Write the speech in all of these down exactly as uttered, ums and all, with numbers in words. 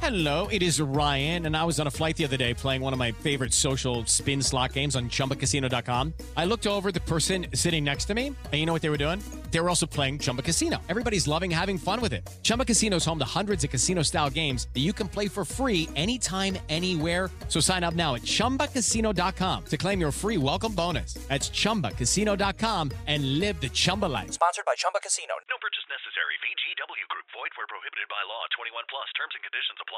Hello, it is Ryan, and I was on a flight the other day playing one of my favorite social spin slot games on Chumba Casino dot com. I looked over at the person sitting next to me, and you know what they were doing? They were also playing Chumba Casino. Everybody's loving having fun with it. Chumba Casino is home to hundreds of casino-style games that you can play for free anytime, anywhere. So sign up now at Chumba Casino dot com to claim your free welcome bonus. That's Chumba Casino dot com and live the Chumba life. Sponsored by Chumba Casino. No purchase necessary. V G W Group. Void where prohibited by law. twenty-one plus. Terms and conditions apply.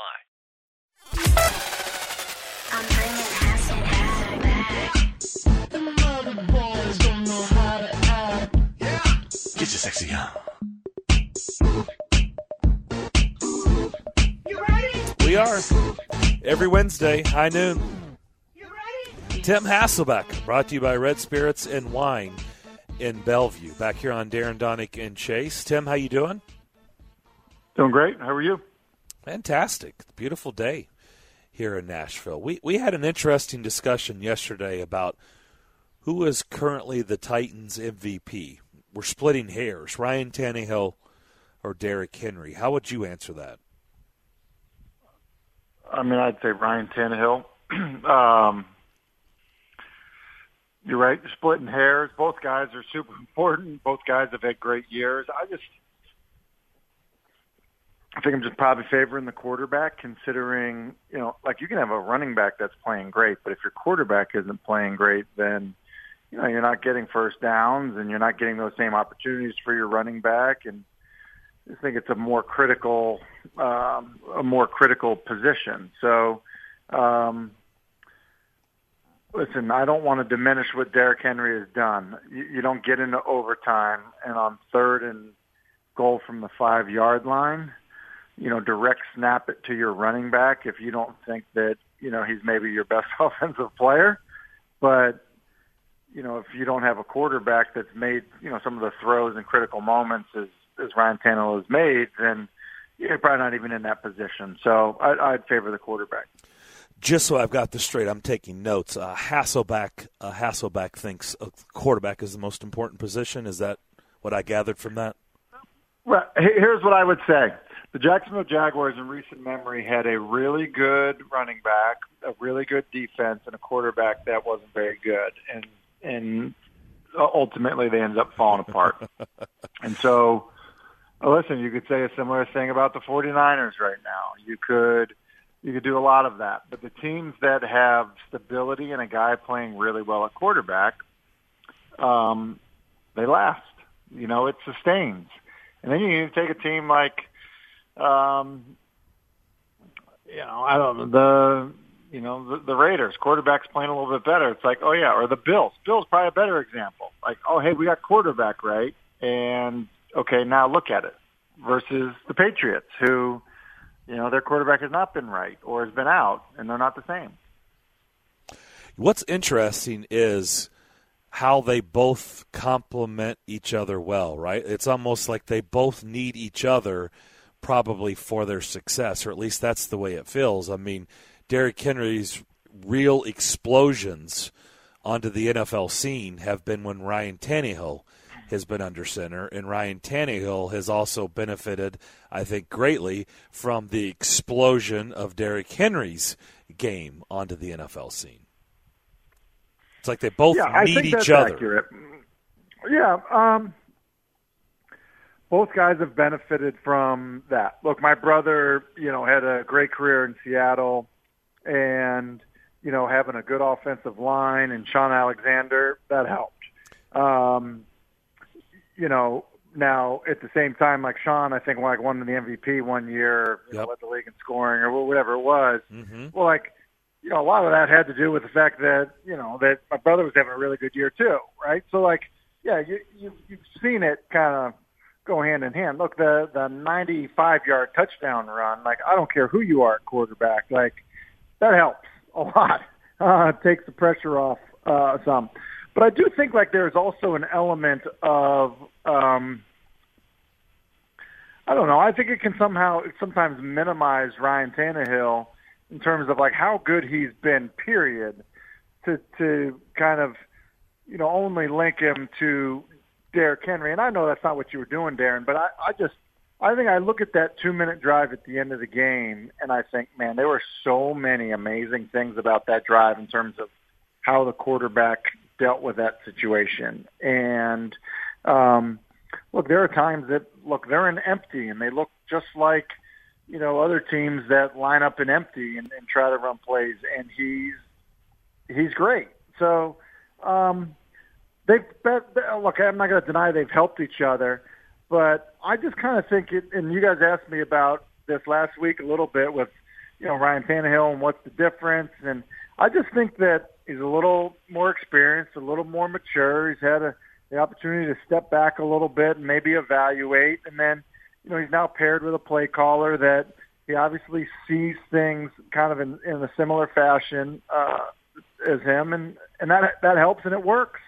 I'm bringing acid back. The mother boys don't know how to act. Yeah. Get your sexy on. You ready? We are. Every Wednesday, high noon. You ready? Tim Hasselbeck, brought to you by Red Spirits and Wine in Bellevue. Back here on Darren, Donick, and Chase. Tim, how you doing? Doing great. How are you? Fantastic. Beautiful day here in Nashville. We we had an interesting discussion yesterday about who is currently the Titans M V P. We're splitting hairs, Ryan Tannehill or Derrick Henry. How would you answer that? I mean, I'd say Ryan Tannehill. um, you're right. You're splitting hairs. Both guys are super important. Both guys have had great years. I just I think I'm just probably favoring the quarterback, considering, you know, like you can have a running back that's playing great, but if your quarterback isn't playing great, then, you know, you're not getting first downs and you're not getting those same opportunities for your running back. And I think it's a more critical, um, a more critical position. So, um, listen, I don't want to diminish what Derrick Henry has done. You, you don't get into overtime and on third and goal from the five-yard line, you know, direct snap it to your running back if you don't think that, you know, he's maybe your best offensive player. But, you know, if you don't have a quarterback that's made, you know, some of the throws in critical moments as, as Ryan Tannehill has made, then you're probably not even in that position. So I'd, I'd favor the quarterback. Just so I've got this straight, I'm taking notes. Uh, Hasselbeck, uh, Hasselbeck thinks a quarterback is the most important position. Is that what I gathered from that? Well, here's what I would say. The Jacksonville Jaguars in recent memory had a really good running back, a really good defense, and a quarterback that wasn't very good. And and ultimately they ended up falling apart. And so, listen, you could say a similar thing about the 49ers right now. You could you could do a lot of that. But the teams that have stability and a guy playing really well at quarterback, um, they last. You know, it sustains. And then you need to take a team like, Um, you know, I don't know, the, you know, the, the Raiders, quarterback's playing a little bit better. It's like, oh yeah, or the Bills. Bills probably a better example. Like, oh, hey, we got quarterback right. And okay, now look at it versus the Patriots who, you know, their quarterback has not been right or has been out and they're not the same. What's interesting is how they both complement each other well, right? It's almost like they both need each other probably for their success, or at least that's the way it feels. I mean, Derrick Henry's real explosions onto the N F L scene have been when Ryan Tannehill has been under center, and Ryan Tannehill has also benefited, I think, greatly from the explosion of Derrick Henry's game onto the N F L scene. It's like they both yeah, need I think each that's other. Accurate. Yeah, um, both guys have benefited from that. Look, my brother, you know, had a great career in Seattle and, you know, having a good offensive line and Sean Alexander, that helped. Um, you know, now at the same time, like Sean, I think like won the M V P one year, you Yep. know, led the league in scoring or whatever it was. Mm-hmm. Well, like, you know, a lot of that had to do with the fact that, you know, that my brother was having a really good year too, right? So like, yeah, you, you, you've seen it kind of go hand in hand. Look, the the ninety-five-yard touchdown run, like, I don't care who you are at quarterback, like, that helps a lot. Uh, it takes the pressure off uh, some. But I do think, like, there's also an element of, um, I don't know, I think it can somehow sometimes minimize Ryan Tannehill in terms of, like, how good he's been, period, to to kind of, you know, only link him to Derrick Henry. And I know that's not what you were doing, Darren, but I, I just, I think I look at that two-minute drive at the end of the game, and I think, man, there were so many amazing things about that drive in terms of how the quarterback dealt with that situation. And, um, look, there are times that, look, they're in empty, and they look just like, you know, other teams that line up in empty and, and try to run plays, and he's he's great. So, um, they've, look, I'm not going to deny they've helped each other, but I just kind of think it, and you guys asked me about this last week a little bit with, you know, Ryan Tannehill and what's the difference. And I just think that he's a little more experienced, a little more mature. He's had a, the opportunity to step back a little bit and maybe evaluate. And then, you know, he's now paired with a play caller that he obviously sees things kind of in, in a similar fashion uh, as him. And, and that, that helps and it works.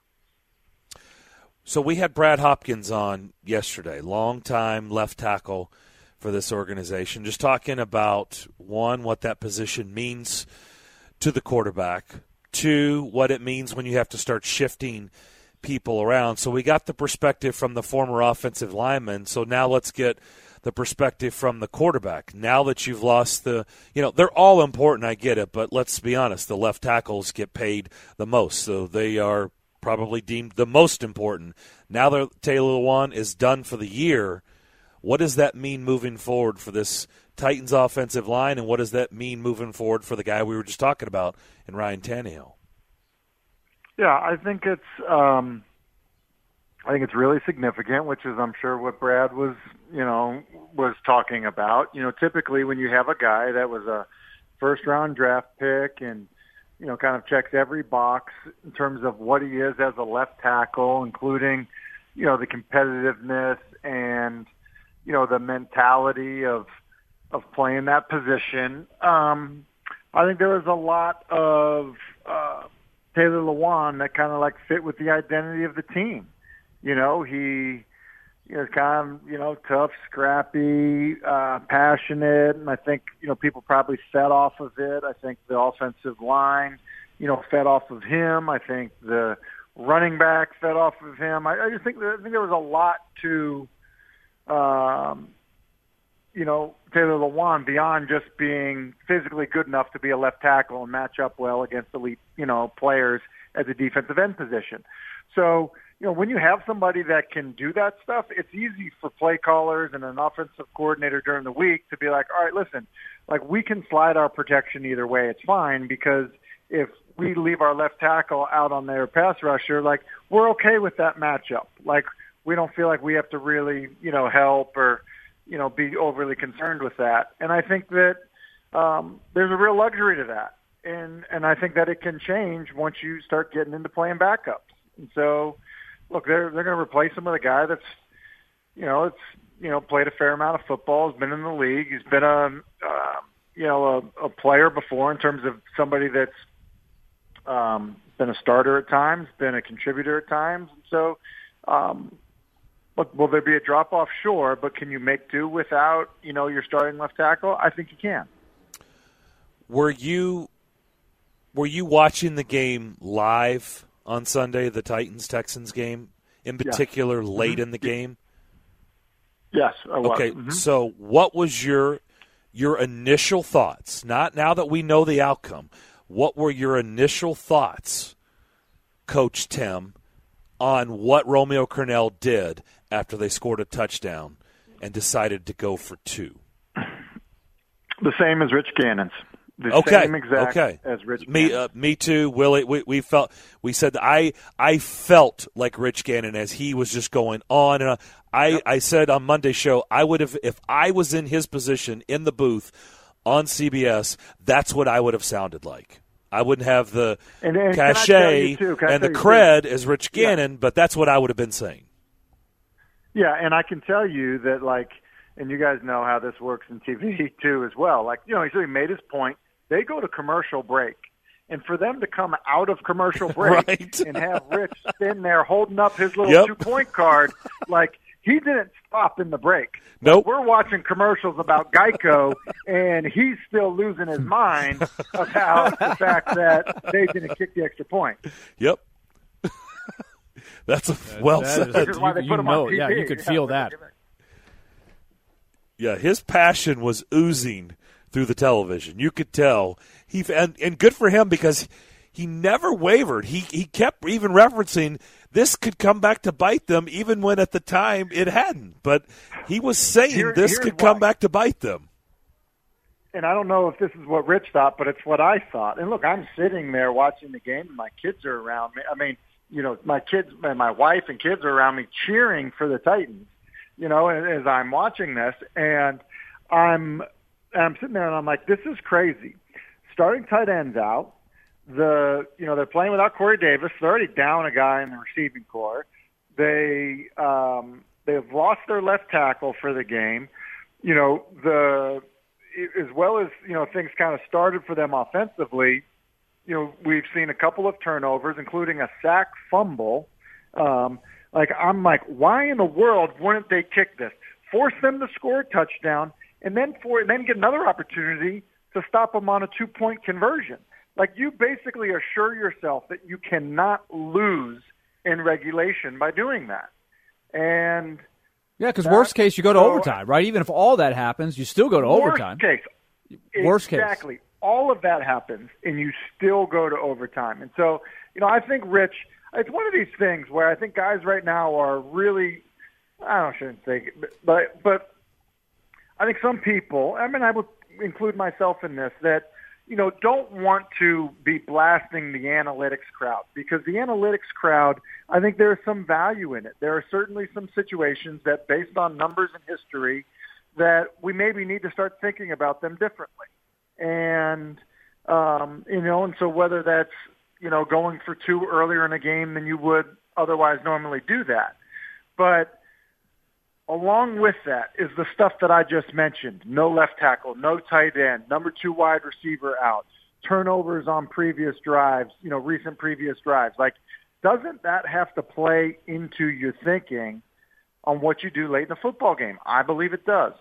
So we had Brad Hopkins on yesterday, longtime left tackle for this organization, just talking about, one, what that position means to the quarterback, two, what it means when you have to start shifting people around. So we got the perspective from the former offensive lineman, so now let's get the perspective from the quarterback. Now that you've lost the, you know, they're all important, I get it, but let's be honest, the left tackles get paid the most, so they are probably deemed the most important. Now that Taylor Lewan is done for the year, what does that mean moving forward for this Titans offensive line, and what does that mean moving forward for the guy we were just talking about in Ryan Tannehill? Yeah, I think it's um, I think it's really significant, which is I'm sure what Brad was, you know, was talking about. You know, typically when you have a guy that was a first round draft pick and you know, kind of checks every box in terms of what he is as a left tackle, including, you know, the competitiveness and, you know, the mentality of of playing that position. Um, I think there was a lot of uh, Taylor Lewan that kind of like fit with the identity of the team. You know, he you know, kind of, you know, tough, scrappy, uh, passionate, and I think, you know, people probably fed off of it. I think the offensive line, you know, fed off of him. I think the running back fed off of him. I, I just think that, I think there was a lot to, um, you know, Taylor Lewan beyond just being physically good enough to be a left tackle and match up well against elite, you know, players at the defensive end position. So, you know, when you have somebody that can do that stuff, it's easy for play callers and an offensive coordinator during the week to be like, all right, listen, like we can slide our protection either way. It's fine because if we leave our left tackle out on their pass rusher, like we're okay with that matchup. Like we don't feel like we have to really, you know, help or, you know, be overly concerned with that. And I think that um, there's a real luxury to that. And, and I think that it can change once you start getting into playing backups. And so, look, they're they're going to replace him with a guy that's, you know, it's you know played a fair amount of football, has been in the league, he's been a uh, you know a, a player before in terms of somebody that's um, been a starter at times, been a contributor at times. And so, um, look, will there be a drop off? Sure, but can you make do without you know your starting left tackle? I think you can. Were you were you watching the game live on Sunday, the Titans-Texans game, in particular yeah. late mm-hmm. in the game? Yes, I was. Okay, mm-hmm. So what was your your initial thoughts? Not now that we know the outcome. What were your initial thoughts, Coach Tim, on what Romeo Crennel did after they scored a touchdown and decided to go for two? The same as Rich Gannon's. The okay. same exact okay. as Rich me, Gannon. uh, me too, Willie. We, we felt. We said that I. I felt like Rich Gannon as he was just going on and on. I. Yep. I said on Monday's show I would have if I was in his position in the booth on C B S. That's what I would have sounded like. I wouldn't have the and, and cachet and the cred too? as Rich Gannon, yeah. but that's what I would have been saying. Yeah, and I can tell you that, like, and you guys know how this works in T V too as well. Like, you know, he made his point. They go to commercial break. And for them to come out of commercial break right. and have Rich stand there holding up his little yep. two-point card, like, he didn't stop in the break. Nope. We're watching commercials about Geico, and he's still losing his mind about the fact that they didn't kick the extra point. Yep. That's a, well that said. is, Which is why you, they you put him know, on T V. yeah, you could feel that. Yeah, his passion was oozing through the television. You could tell. He and, and good for him because he never wavered. He he kept even referencing this could come back to bite them even when at the time it hadn't. But he was saying Here, this could come back to bite them. And I don't know if this is what Rich thought, but it's what I thought. And look, I'm sitting there watching the game, and my kids are around me. I mean, you know, my kids and my wife and kids are around me cheering for the Titans, you know, as I'm watching this. And I'm, I'm sitting there, and I'm like, this is crazy. Starting tight ends out. The you know they're playing without Corey Davis. They're already down a guy in the receiving corps. They um, they have lost their left tackle for the game. You know the as well as you know things kind of started for them offensively. You know we've seen a couple of turnovers, including a sack fumble. Um, like I'm like, why in the world wouldn't they kick this? Force them to score a touchdown, and then for and then get another opportunity to stop them on a two point conversion. Like, you basically assure yourself that you cannot lose in regulation by doing that. And yeah, because worst case, you go to so, overtime, right? Even if all that happens, you still go to worst overtime. Case, worst case. Exactly. All of that happens, and you still go to overtime. And so, you know, I think, Rich, it's one of these things where I think guys right now are really, I don't shouldn't say, but, but I think some people, I mean, I would include myself in this, that, you know, don't want to be blasting the analytics crowd, because the analytics crowd, I think there's some value in it. There are certainly some situations that, based on numbers and history, that we maybe need to start thinking about them differently. And, um, you know, and so whether that's, you know, going for two earlier in a game than you would otherwise normally do that. But along with that is the stuff that I just mentioned. No left tackle, no tight end, number two wide receiver out, turnovers on previous drives, you know, recent previous drives. Like, doesn't that have to play into your thinking on what you do late in the football game? I believe it does.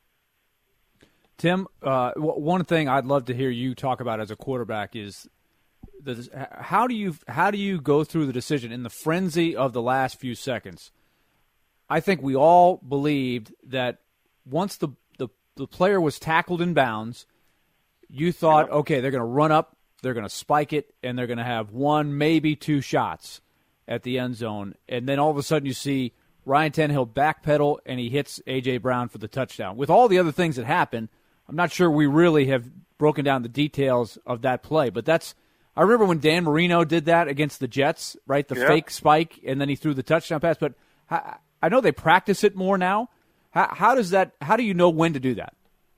Tim, uh, w- one thing I'd love to hear you talk about as a quarterback is the, how do you how do you go through the decision in the frenzy of the last few seconds? I think we all believed that once the, the, the player was tackled in bounds, you thought, yep. okay, they're going to run up, they're going to spike it, and they're going to have one, maybe two shots at the end zone. And then all of a sudden you see Ryan Tannehill backpedal, and he hits A J. Brown for the touchdown. With all the other things that happened, I'm not sure we really have broken down the details of that play. But that's – I remember when Dan Marino did that against the Jets, right, the yep. fake spike, and then he threw the touchdown pass. But – I know they practice it more now. How, how does that? How do you know when to do that?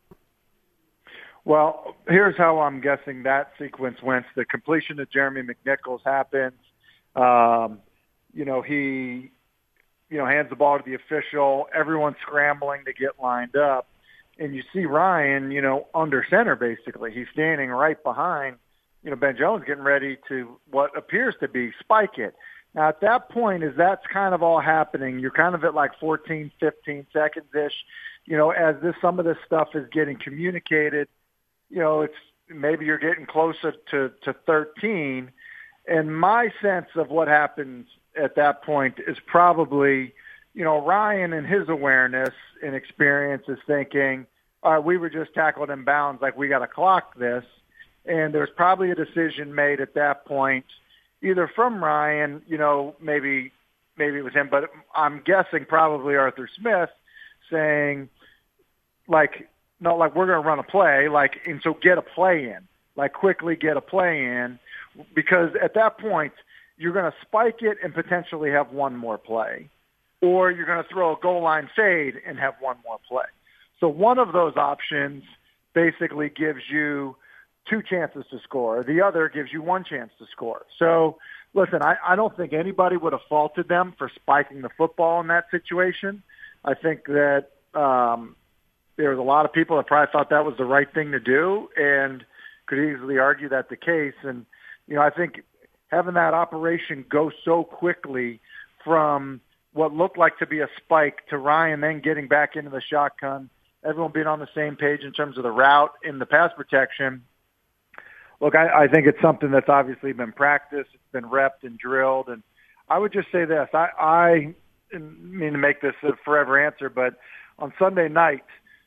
Well, here's how I'm guessing that sequence went. The completion of Jeremy McNichols happens. Um, you know, he, you know, hands the ball to the official. Everyone's scrambling to get lined up, and you see Ryan, you know, under center basically. He's standing right behind, you know, Ben Jones, getting ready to what appears to be spike it. Now, at that point, as that's kind of all happening, you're kind of at like fourteen, fifteen seconds-ish, you know, as this some of this stuff is getting communicated, you know, it's maybe you're getting closer to, to thirteen. And my sense of what happens at that point is probably, you know, Ryan in his awareness and experience is thinking, all right, we were just tackled in bounds, like we got to clock this. And there's probably a decision made at that point, either from Ryan, you know, maybe maybe it was him, but I'm guessing probably Arthur Smith saying, like, no, like, we're going to run a play, like, and so get a play in, like, quickly get a play in, because at that point, you're going to spike it and potentially have one more play, or you're going to throw a goal line fade and have one more play. So one of those options basically gives you two chances to score. The other gives you one chance to score. So, listen, I, I don't think anybody would have faulted them for spiking the football in that situation. I think that um, there was a lot of people that probably thought that was the right thing to do and could easily argue that the case. And, you know, I think having that operation go so quickly from what looked like to be a spike to Ryan then getting back into the shotgun, everyone being on the same page in terms of the route and the pass protection, look, I, I think it's something that's obviously been practiced, it's been repped and drilled, and I would just say this. I, I mean to make this a forever answer, but on Sunday night,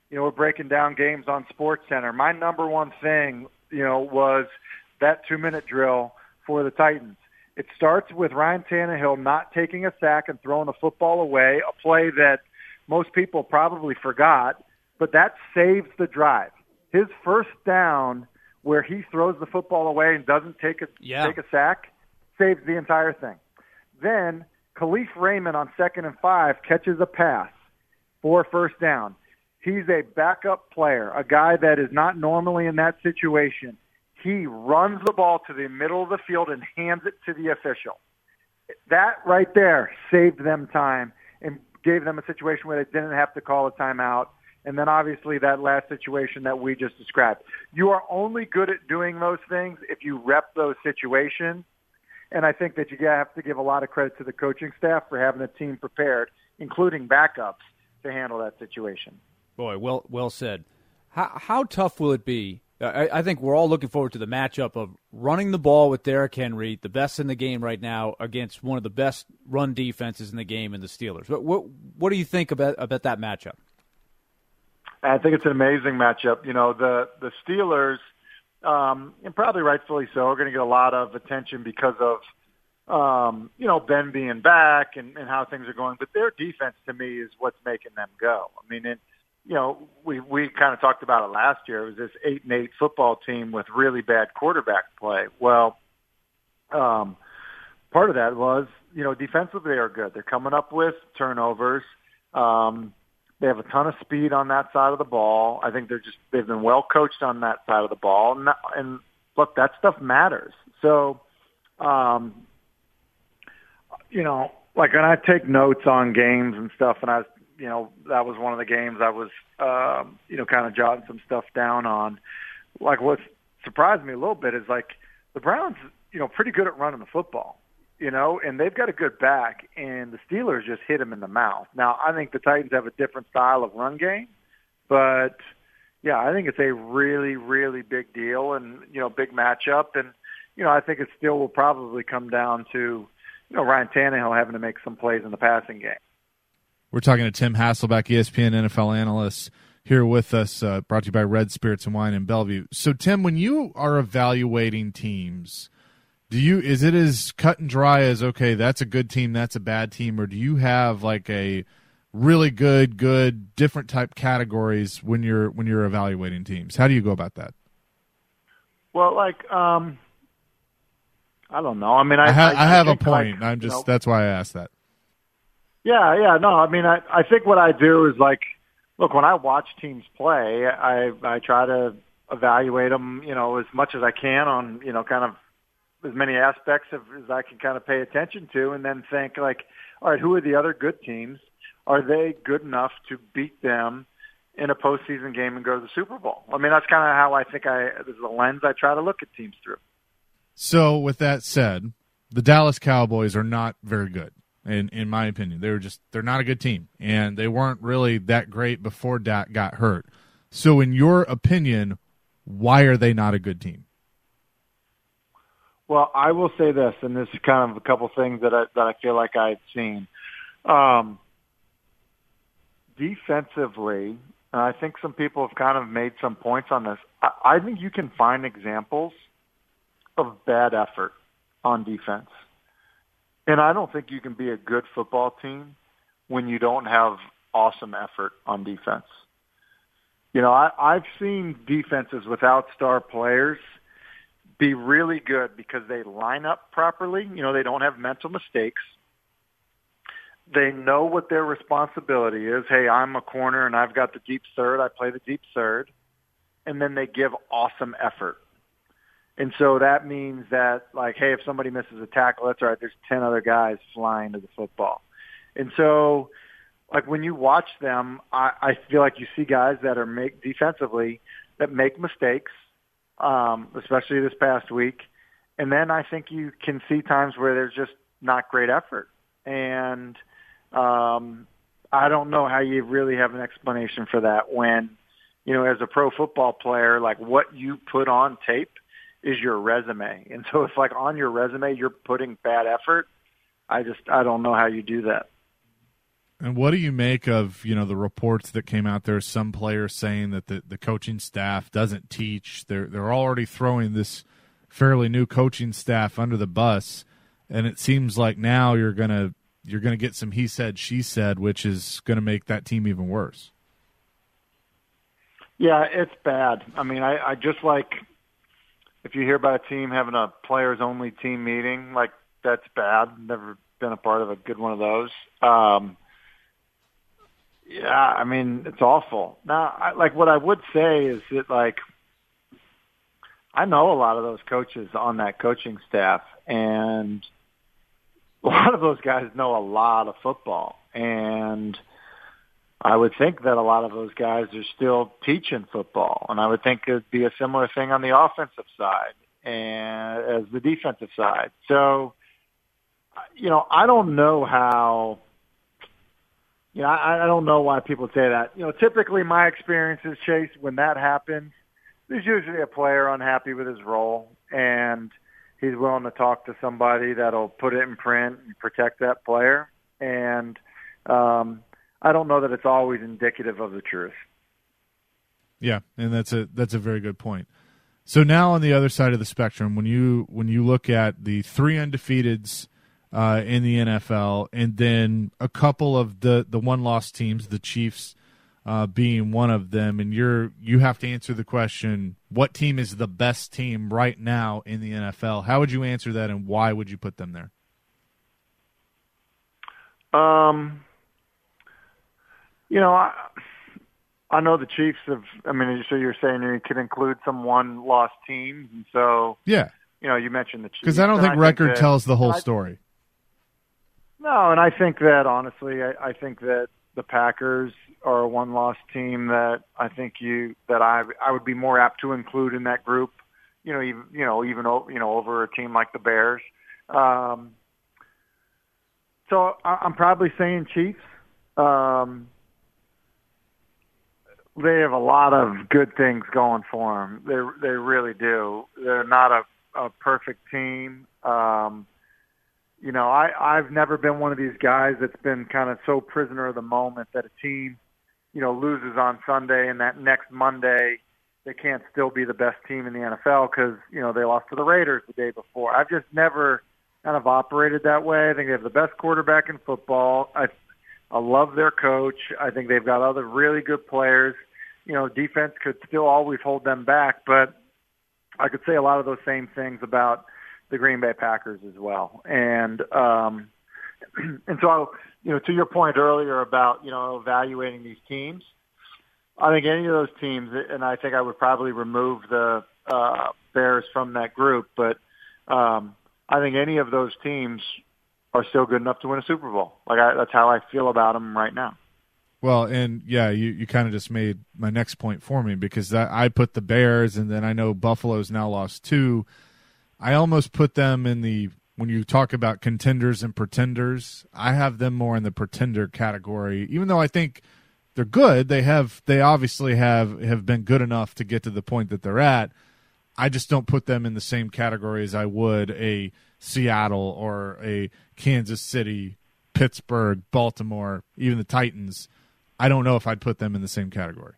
you know, we're breaking down games on SportsCenter. My number one thing, you know, was that two-minute drill for the Titans. It starts with Ryan Tannehill not taking a sack and throwing the football away, a play that most people probably forgot, but that saves the drive. His first down where he throws the football away and doesn't take a yeah. take a sack saves the entire thing. Then Khalif Raymond on second and five catches a pass for first down. He's a backup player, a guy that is not normally in that situation. He runs the ball to the middle of the field and hands it to the official. That right there saved them time and gave them a situation where they didn't have to call a timeout. And then obviously that last situation that we just described. You are only good at doing those things if you rep those situations. And I think that you have to give a lot of credit to the coaching staff for having the team prepared, including backups, to handle that situation. Boy, well well said. How, how tough will it be? I, I think we're all looking forward to the matchup of running the ball with Derrick Henry, the best in the game right now, against one of the best run defenses in the game in the Steelers. What, what, what do you think about, about that matchup? I think it's an amazing matchup. You know, the, the Steelers, um, and probably rightfully so, are going to get a lot of attention because of, um, you know, Ben being back and, and how things are going. But their defense, to me, is what's making them go. I mean, it, you know, we we kind of talked about it last year. It was this eight and eight football team with really bad quarterback play. Well, um, part of that was, you know, defensively they are good. They're coming up with turnovers. Um, they have a ton of speed on that side of the ball. I think they're just they've been well coached on that side of the ball. And, and look, that stuff matters. So, um, you know, like when I take notes on games and stuff, and I was, you know, that was one of the games I was, um, you know, kind of jotting some stuff down on. Like what surprised me a little bit is like the Browns, you know, pretty good at running the football, you know, and they've got a good back, and the Steelers just hit them in the mouth. Now, I think the Titans have a different style of run game, but, yeah, I think it's a really, really big deal and, you know, big matchup. And, you know, I think it still will probably come down to, you know, Ryan Tannehill having to make some plays in the passing game. We're talking to Tim Hasselbeck, E S P N N F L analyst, here with us, uh, brought to you by Red Spirits and Wine in Bellevue. So, Tim, when you are evaluating teams, do you is it as cut and dry as, okay, that's a good team, that's a bad team, or do you have like a really good, good, different type categories when you're when you're evaluating teams? How do you go about that? Well, like, um, I don't know. I mean, I, I, ha- I, I have I a point. Like, I'm just you know, that's why I asked that. Yeah, yeah, no, I mean, I, I think what I do is like, look, when I watch teams play, I, I try to evaluate them, you know, as much as I can on, you know, kind of as many aspects of, as I can kind of pay attention to, and then think like, all right, who are the other good teams? Are they good enough to beat them in a postseason game and go to the Super Bowl? I mean, that's kind of how I think I, this is the lens I try to look at teams through. So with that said, the Dallas Cowboys are not very good. In in my opinion, they're just they're not a good team, and they weren't really that great before Dak got hurt. So, in your opinion, why are they not a good team? Well, I will say this, and this is kind of a couple things that I that I feel like I've seen. Um, defensively, and I think some people have kind of made some points on this. I, I think you can find examples of bad effort on defense. And I don't think you can be a good football team when you don't have awesome effort on defense. You know, I, I've seen defenses without star players be really good because they line up properly. You know, they don't have mental mistakes. They know what their responsibility is. Hey, I'm a corner and I've got the deep third. I play the deep third. And then they give awesome effort. And so that means that, like, hey, if somebody misses a tackle, that's all right. There's ten other guys flying to the football. And so, like, when you watch them, I, I feel like you see guys that are make defensively that make mistakes, um, especially this past week. And then I think you can see times where there's just not great effort. And um, I don't know how you really have an explanation for that when, you know, as a pro football player, like what you put on tape is your resume. And so if like on your resume you're putting bad effort, I just I don't know how you do that. And what do you make of, you know, the reports that came out there, some players saying that the, the coaching staff doesn't teach. They're they're already throwing this fairly new coaching staff under the bus, and it seems like now you're going to you're going to get some he said she said, which is going to make that team even worse. Yeah, it's bad. I mean, I, I just like if you hear about a team having a players only team meeting, like that's bad. Never been a part of a good one of those. Um, Yeah, I mean, it's awful. Now, I, like what I would say is that, like, I know a lot of those coaches on that coaching staff, and a lot of those guys know a lot of football. And I would think that a lot of those guys are still teaching football, and I would think it would be a similar thing on the offensive side and as the defensive side. So, you know, I don't know how. Yeah, I, I don't know why people say that. You know, typically my experience is, Chase, when that happens, there's usually a player unhappy with his role, and he's willing to talk to somebody that'll put it in print and protect that player. And um, I don't know that it's always indicative of the truth. Yeah, and that's a that's a very good point. So now on the other side of the spectrum, when you when you look at the three undefeateds Uh, in the N F L, and then a couple of the, the one-loss teams, the Chiefs uh, being one of them, and you're you have to answer the question, what team is the best team right now in the N F L? How would you answer that, and why would you put them there? Um, you know, I, I know the Chiefs have, I mean, so you're saying you could include some one-loss teams, and so, yeah, you know, you mentioned the Chiefs. Because I don't think I record think that, tells the whole I, story. No, and I think that, honestly, I, I think that the Packers are a one-loss team that I think you that I I would be more apt to include in that group. You know, even you know even you know over a team like the Bears. Um, so I, I'm probably saying Chiefs. Um, they have a lot of good things going for them. They they really do. They're not a, a perfect team. Um, You know, I, I've never been one of these guys that's been kind of so prisoner of the moment that a team, you know, loses on Sunday and that next Monday they can't still be the best team in the N F L because, you know, they lost to the Raiders the day before. I've just never kind of operated that way. I think they have the best quarterback in football. I, I love their coach. I think they've got other really good players. You know, defense could still always hold them back, but I could say a lot of those same things about the Green Bay Packers as well. And, um, and so, you know, to your point earlier about, you know, evaluating these teams, I think any of those teams, and I think I would probably remove the uh, Bears from that group, but um, I think any of those teams are still good enough to win a Super Bowl. Like I, that's how I feel about them right now. Well, and yeah, you, you kind of just made my next point for me because that, I put the Bears, and then I know Buffalo's now lost two. I almost put them in the, when you talk about contenders and pretenders, I have them more in the pretender category, even though I think they're good. They have, they obviously have, have been good enough to get to the point that they're at. I just don't put them in the same category as I would a Seattle or a Kansas City, Pittsburgh, Baltimore, even the Titans. I don't know if I'd put them in the same category.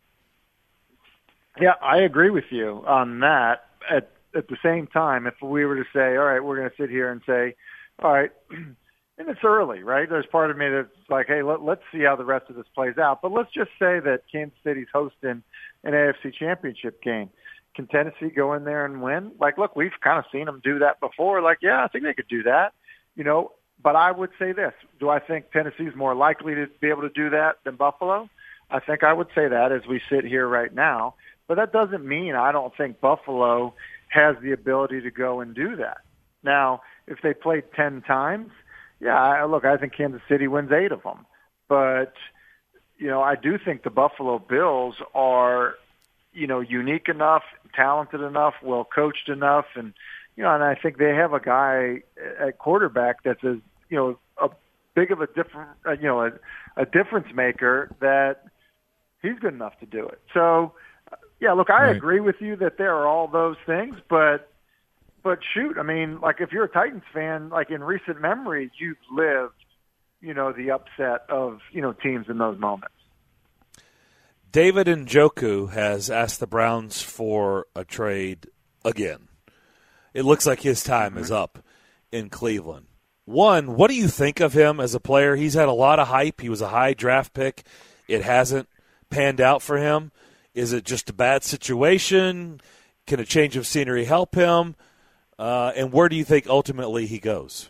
Yeah, I agree with you on that. At At the same time, if we were to say, all right, we're going to sit here and say, all right, and it's early, right? There's part of me that's like, hey, let, let's see how the rest of this plays out. But let's just say that Kansas City's hosting an A F C championship game. Can Tennessee go in there and win? Like, look, we've kind of seen them do that before. Like, yeah, I think they could do that, you know. But I would say this. Do I think Tennessee's more likely to be able to do that than Buffalo? I think I would say that as we sit here right now. But that doesn't mean I don't think Buffalo has the ability to go and do that. Now, if they played ten times, yeah, I, look, I think Kansas City wins eight of them. But, you know, I do think the Buffalo Bills are, you know, unique enough, talented enough, well coached enough, and, you know, and I think they have a guy at quarterback that's a, you know, a big of a different, uh, you know, a, a difference maker that he's good enough to do it. So, yeah, look, I right. agree with you that there are all those things, but but shoot, I mean, like if you're a Titans fan, like in recent memory, you've lived you know, the upset of, you know, teams in those moments. David Njoku has asked the Browns for a trade again. It looks like his time mm-hmm. is up in Cleveland. One, what do you think of him as a player? He's had a lot of hype. He was a high draft pick. It hasn't panned out for him. Is it just a bad situation? Can a change of scenery help him? Uh, and where do you think ultimately he goes?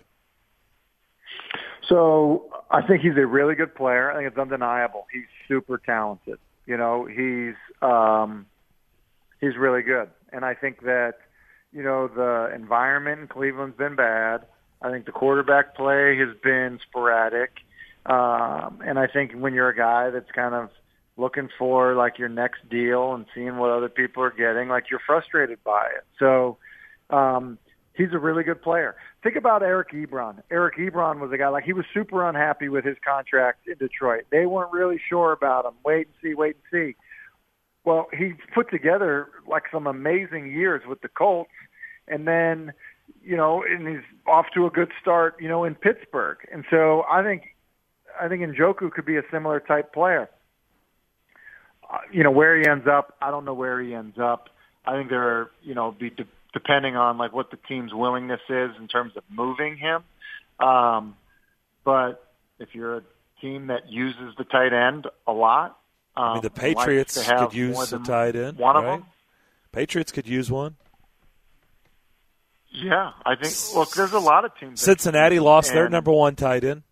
So I think he's a really good player. I think it's undeniable. He's super talented. You know, he's um, he's really good. And I think that, you know, the environment in Cleveland's been bad. I think the quarterback play has been sporadic. Um, and I think when you're a guy that's kind of looking for, like, your next deal and seeing what other people are getting, like, you're frustrated by it. So um, he's a really good player. Think about Eric Ebron. Eric Ebron was a guy, like, he was super unhappy with his contract in Detroit. They weren't really sure about him. Wait and see, wait and see. Well, he put together, like, some amazing years with the Colts, and then, you know, and he's off to a good start, you know, in Pittsburgh. And so I think I think Njoku could be a similar type player. Uh, you know, where he ends up, I don't know where he ends up. I think there are, you know, be de- depending on, like, what the team's willingness is in terms of moving him. Um, but if you're a team that uses the tight end a lot, um, I mean, the Patriots could use a tight end. One right? of them. Patriots could use one. Yeah, I think. Look, there's a lot of teams. Cincinnati that, lost and, their number one tight end.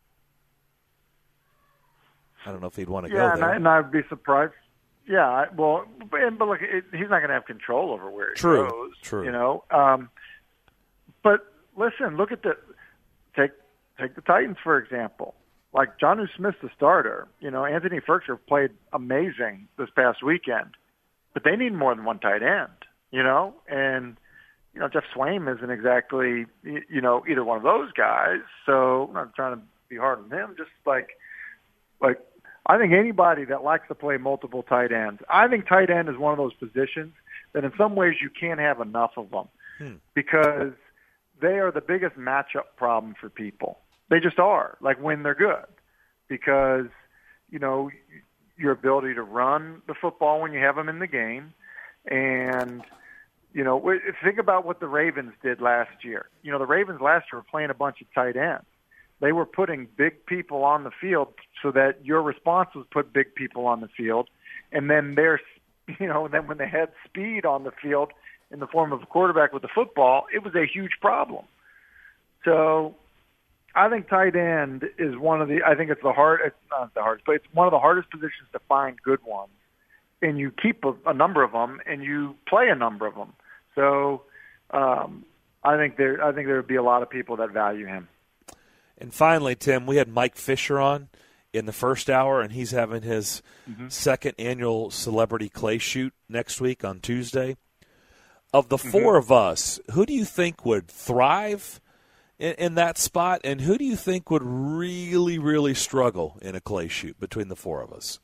I don't know if he'd want to yeah, go there. Yeah, and, I, and I'd be surprised. Yeah, I, well, but, but look, it, he's not going to have control over where he true, goes. True, You know, um, but listen, look at the take take the Titans for example. Like, Jonnu Smith's the starter. You know, Anthony Firkser played amazing this past weekend, but they need more than one tight end. You know, and you know, Jeff Swaim isn't exactly, you know, either one of those guys. So I'm not trying to be hard on him. Just like, like I think anybody that likes to play multiple tight ends, I think tight end is one of those positions that in some ways you can't have enough of them hmm. because they are the biggest matchup problem for people. They just are, like, when they're good, because, you know, your ability to run the football when you have them in the game. And, you know, think about what the Ravens did last year. You know, the Ravens last year were playing a bunch of tight ends. They were putting big people on the field so that your response was put big people on the field. And then there's, you know, then when they had speed on the field in the form of a quarterback with the football, it was a huge problem. So I think tight end is one of the, I think it's the hard, it's not the hardest, but it's one of the hardest positions to find good ones. And you keep a, a number of them and you play a number of them. So um, I think there, I think there would be a lot of people that value him. And finally, Tim, we had Mike Fisher on in the first hour, and he's having his mm-hmm. second annual Celebrity Clay Shoot next week on Tuesday. Of the mm-hmm. four of us, who do you think would thrive in, in that spot, and who do you think would really, really struggle in a clay shoot between the four of us?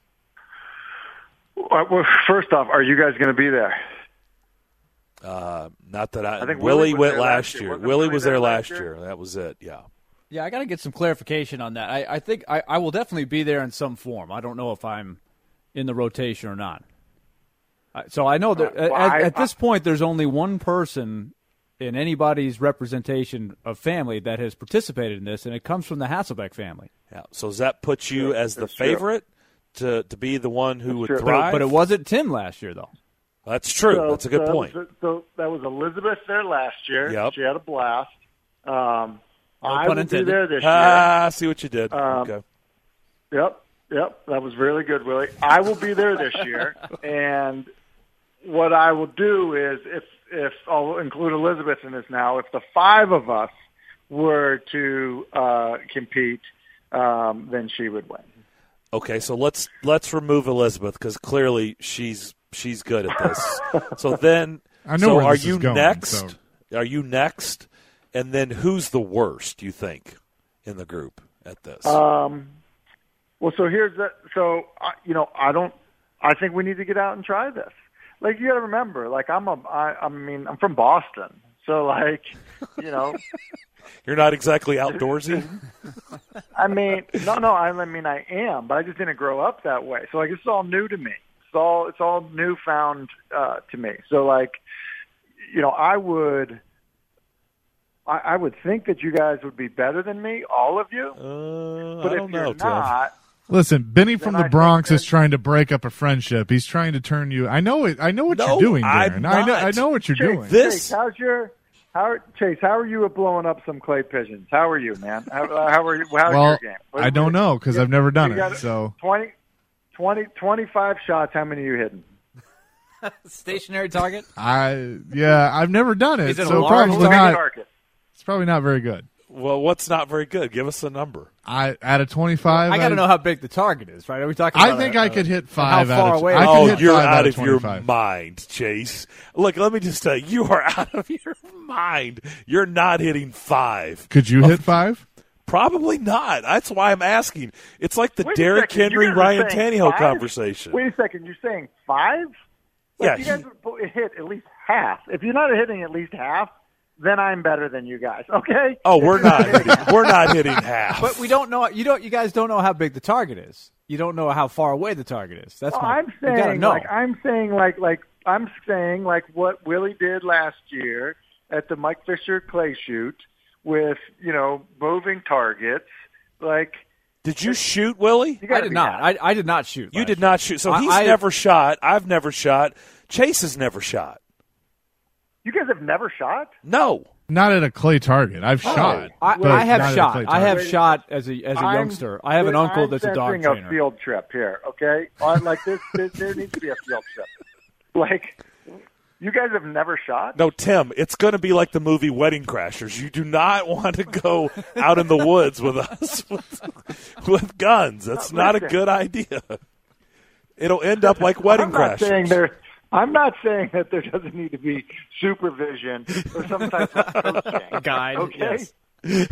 Well, first off, are you guys going to be there? Uh, not that I. I think Willie, Willie went last last year. year. Wasn't Willie Willie was there there last last year? year. That was it. Yeah. Yeah, I got to get some clarification on that. I, I think I, I will definitely be there in some form. I don't know if I'm in the rotation or not. So I know that Uh, well, at, I- at this point, there's only one person in anybody's representation of family that has participated in this, and it comes from the Hasselbeck family. Yeah. So does that put you Sure, as the that's true. favorite to to be the one who That's would true. thrive? But it wasn't Tim last year, though. That's true. So- That's a good so point. That was, so that was Elizabeth there last year. Yep. She had a blast. Um, No I pun will be intended. there this year. Ah, see what you did. Um, okay. Yep, yep, that was really good, Willie. I will be there this year, and what I will do is, if if I'll include Elizabeth in this now, if the five of us were to uh, compete, um, then she would win. Okay, so let's let's remove Elizabeth because clearly she's she's good at this. So then, I know so where are this is you going, next? so- Are you next? And then who's the worst, you think, in the group at this? Um, well, so here's that. So I you know, I don't. I think we need to get out and try this. Like, you got to remember, like I'm a. I, I mean, I'm from Boston, so like, you know, You're not exactly outdoorsy. I mean, no, no. I, I mean, I am, but I just didn't grow up that way. So like, it's all new to me. It's all it's all newfound uh, to me. So like, you know, I would. I, I would think that you guys would be better than me, all of you. Uh, but I if don't you're know, Tim. not, Listen, Benny from Then the I Bronx think is that- trying to break up a friendship. He's trying to turn you. I know it. I know what No, you're doing, I'm Darren. I know. I not. know what you're Chase, doing. This- Chase, how's your how Chase? How are you at blowing up some clay pigeons? How are you, man? How, how are you? How's well, your game? What- I don't know because I've never done you got it. So twenty, twenty, twenty-five shots. How many are you hitting? Stationary target. I yeah, I've never done it. Is it a so large probably Target, not. target. It's probably not very good. Well, what's not very good? Give us a number. I out of twenty-five. I got to I- know how big the target is, right? Are we talking? I about think I I could hit five. how out far of, away I is could Oh, hit you're five out of of your twenty-five. mind, Chase. Look, let me just tell you, you are out of your mind. You're not hitting five. Could you hit five? Probably not. That's why I'm asking. It's like the Wait a Derrick second, you Henry, guys are Ryan saying Tannehill five? conversation. Wait a second. You're saying five? Yeah, Like, you guys would hit at least half. If you're not hitting at least half, then I'm better than you guys. Okay? Oh, we're not hitting. We're not hitting half. But we don't know. You don't. You guys don't know how big the target is. You don't know how far away the target is. That's Well, my. I'm you gotta saying know. like I'm saying like like I'm saying like what Willie did last year at the Mike Fisher clay shoot with, you know, moving targets. Like Did you shoot, Willie? you I gotta did be not. happy. I, I did not shoot. You last did year. not shoot. So I- he's I- never shot. I've never shot. Chase has never shot. You guys have never shot? No. Not at a clay target. I've Oh. shot. I, but I have not at a shot. clay I have target. shot as a as a I'm- youngster. I have an uncle I'm that's a dog sensing trainer. a field trip here, okay? On like this, this, there needs to be a field trip. Like, you guys have never shot? No, Tim, it's going to be like the movie Wedding Crashers. You do not want to go out in the woods with us with, with guns. That's No, not a listen. good idea. It'll end up like Wedding I'm not saying Crashers. there. I'm not saying that there doesn't need to be supervision or some type of coaching. Guide, okay? yes.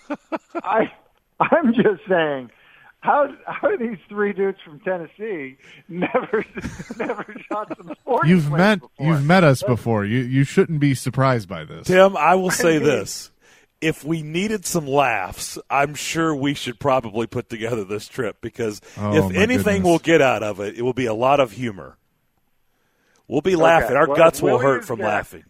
I I'm just saying, how how are these three dudes from Tennessee never never shot some sporting You've clays met before? you've met us before. You you shouldn't be surprised by this. Tim, I will say mean- this. If we needed some laughs, I'm sure we should probably put together this trip because Oh, if my anything goodness. we'll get out of it, it will be a lot of humor. We'll be laughing. Our well, guts will Willie hurt is from there. laughing.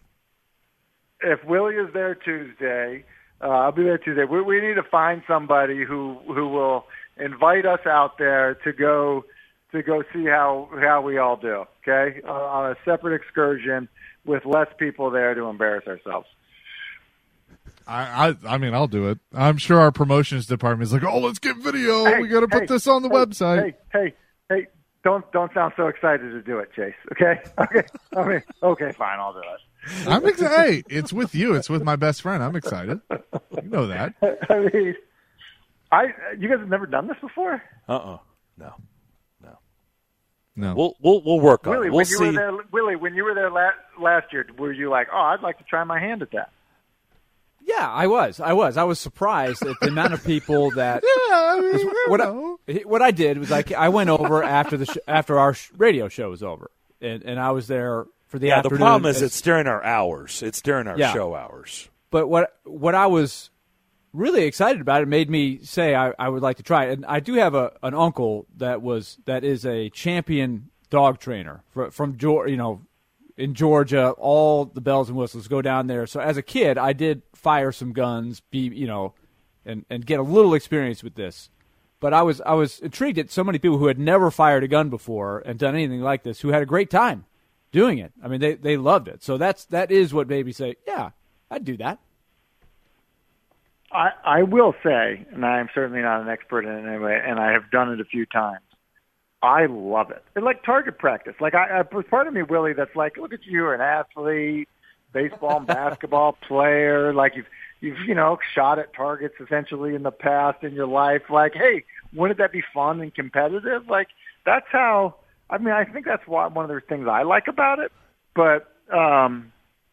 If Willie is there Tuesday, uh, I'll be there Tuesday. We, we need to find somebody who who will invite us out there to go to go see how how we all do. Okay, uh, on a separate excursion with less people there to embarrass ourselves. I, I I mean I'll do it. I'm sure our promotions department is like, oh, let's get video. Hey, we got to put hey, this on the hey, website. Hey, hey, hey! Don't don't sound so excited to do it, Chase. Okay, okay. I mean, okay, fine, I'll do it. I'm excited. Hey, it's with you. It's with my best friend. I'm excited. You know that. I mean, I you guys have never done this before. Uh-uh. No. No. We'll we'll we'll work on Willie, it. We'll when you see. were there, Willie, when you were there last last year, were you like, oh, I'd like to try my hand at that? Yeah, I was. I was. I was surprised at the amount of people that. yeah, I mean, What you know. I, what I did was like I went over after the sh- after our sh- radio show was over, and, and I was there for the Yeah, the afternoon. problem is as- it's during our hours. It's during our Yeah. show hours. But what what I was really excited about, it made me say I, I would like to try it. And I do have a an uncle that was that is a champion dog trainer from, from Geor- you know in Georgia. All the bells and whistles go down there. So as a kid, I did fire some guns, be you know, and and get a little experience with this. But I was I was intrigued at so many people who had never fired a gun before and done anything like this, who had a great time doing it. I mean, they they loved it. So that's that is what made me say, yeah, I'd do that. I, I will say, and I'm certainly not an expert in it anyway, and I have done it a few times. I love it. It's like target practice. Like I, I there's part of me, Willie, that's like, look at you, you're an athlete, baseball and basketball player. Like you've you've you know shot at targets essentially in the past in your life. Like, hey, wouldn't that be fun and competitive? Like that's how. I mean, I think that's why, one of the things I like about it. But um,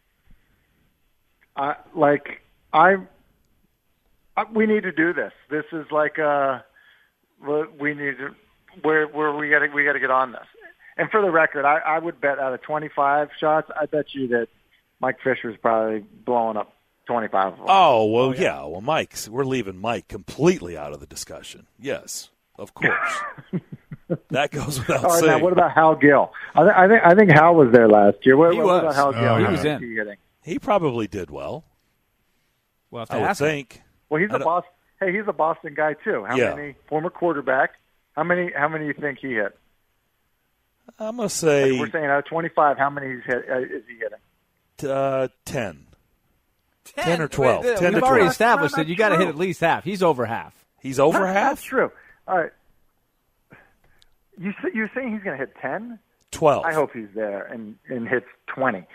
I like I. Uh, we need to do this. This is like uh we need to where where we got to we got to get on this. And for the record, I, I would bet out of twenty-five shots, I bet you that Mike Fisher's probably blowing up twenty-five of them. Oh, well, yeah. Well, Mike's, we're leaving Mike completely out of the discussion. Yes, of course. That goes without All right, saying. now what about Hal Gill? I, th- I think I think Hal was there last year. What, He what was. about Hal Gill? Oh, he How was is in. he hitting? He probably did well, Well, if I they would ask him. think. Well, he's I a don't- Boston. Hey, he's a Boston guy too. How Yeah. many former quarterback? How many? How many do you think he hit? I'm going to say We're saying out of twenty-five, how many he's hit, uh, is he hitting? uh, ten. ten or twelve. Wait, ten We've to already twelve. established That's that you got to true. hit at least half. He's over half. He's over That- half? That's true. All right. You say, you're saying he's going to hit ten? twelve. I hope he's there and, and hits twenty.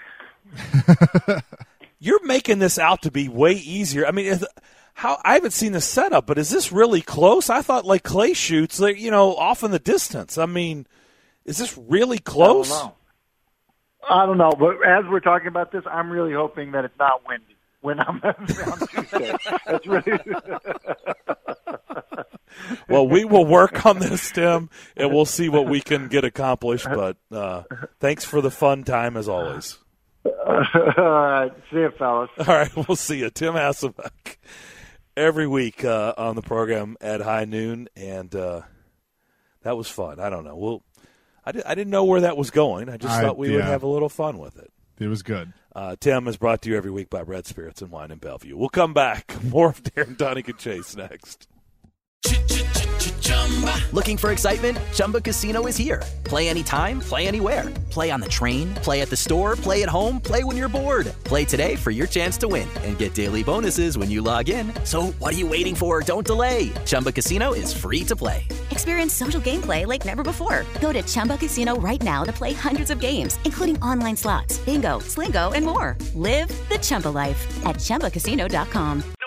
You're making this out to be way easier. I mean, is, how I haven't seen the setup, but is this really close? I thought like Clay shoots, like, you know, off in the distance. I mean, is this really close? I don't know. I don't know, but as we're talking about this, I'm really hoping that it's not windy when I'm on Tuesday. That's really. Well, we will work on this, Tim, and we'll see what we can get accomplished. But uh, thanks for the fun time as always. All right, see you, fellas. All right, we'll see you. Tim Hasselbeck every week uh, on the program at high noon, and uh, that was fun. I don't know. We'll, I, did, I didn't know where that was going. I just I- thought we would yeah. have a little fun with it. It was good. Uh, Tim is brought to you every week by Red Spirits and Wine in Bellevue. We'll come back. More of Darren Donick and Chase next. Looking for excitement? Chumba Casino is here. Play anytime, play anywhere. Play on the train, play at the store, play at home, play when you're bored. Play today for your chance to win and get daily bonuses when you log in. So what are you waiting for? Don't delay. Chumba Casino is free to play. Experience social gameplay like never before. Go to Chumba Casino right now to play hundreds of games, including online slots, bingo, Slingo, and more. Live the Chumba life at Chumba Casino dot com.